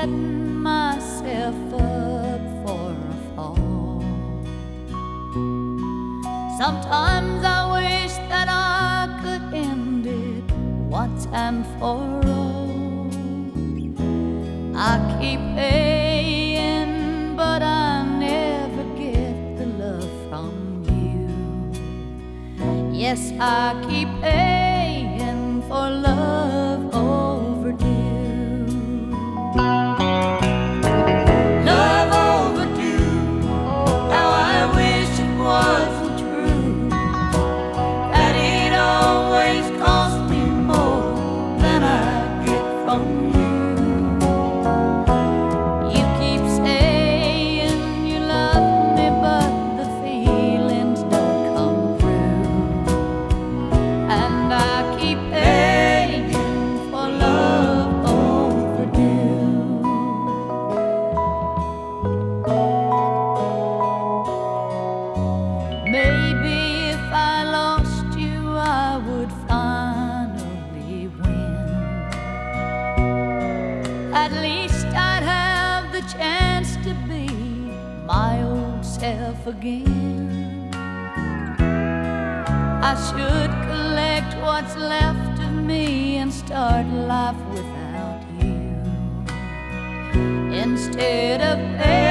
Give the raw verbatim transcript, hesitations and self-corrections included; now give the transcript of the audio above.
setting myself up for a fall. Sometimes I wish that I could end it once and for all. I keep paying, but I never get the love from you. Yes, I keep paying for love overdue. Love overdue, how I wish it wasn't true, that it always costs me more than I get from you. You keep saying you love me, but the feelings don't come through, and I keep paying for love overdue. Maybe if I lost you, I would finally win. At least I'd have the chance to be my old self again. I should collect what's left of me and start life without you, instead of paying